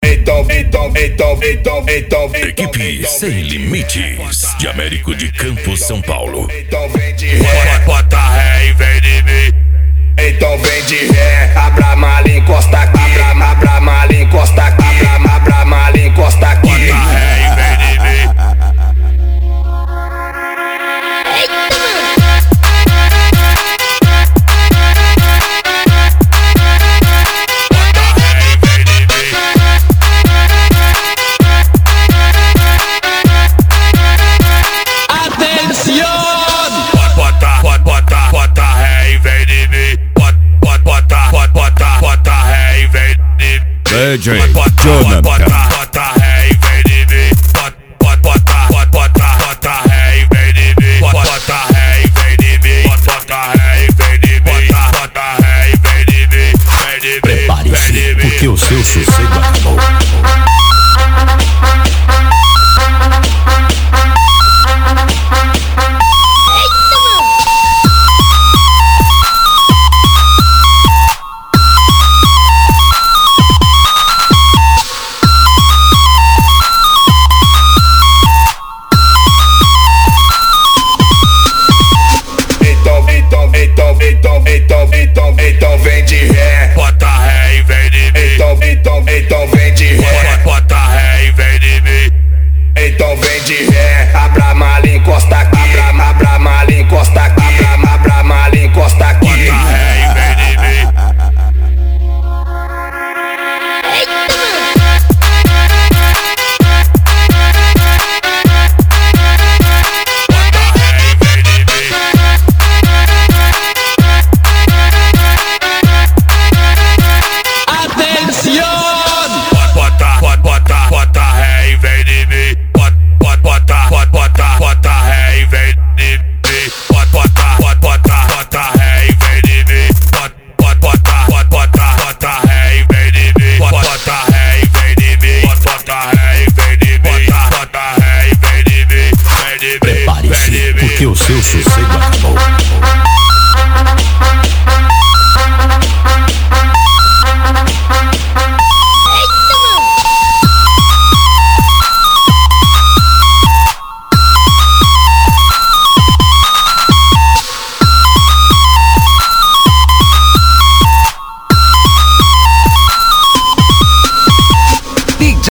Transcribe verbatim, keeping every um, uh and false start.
Então, então, então, então, então, Equipe Sem Limites de Américo de Campos, São Paulo. então vem de ré, bota ré e vem de mim. Então vem de ré, abra a mala, encosta aqui. Abra, abra a mala, encosta aqui. Abra, abra a mala, encosta aqui. Bota ré e vem de mim. D J Jonathan. Bota ré e vem de mim. Bota, bota, bota, bota ré e vem de mim. Bota ré e vem de mim. Bota ré e vem de mim. Bota ré e vem de mim. Vem de mim. Prepare-se, porque o seu sossego acabou. Então, então, então vem de ré, bota ré e vem de mim. Então, então, então vem de ré, bota ré e vem de mim. Então vem de ré, abra a mala, encosta aqui. Abra, abra a mala, encosta aqui. Abra, abra a mala, encosta aqui. Bota ré e vem de mim. Prepare-se, porque o seu sossego acabou.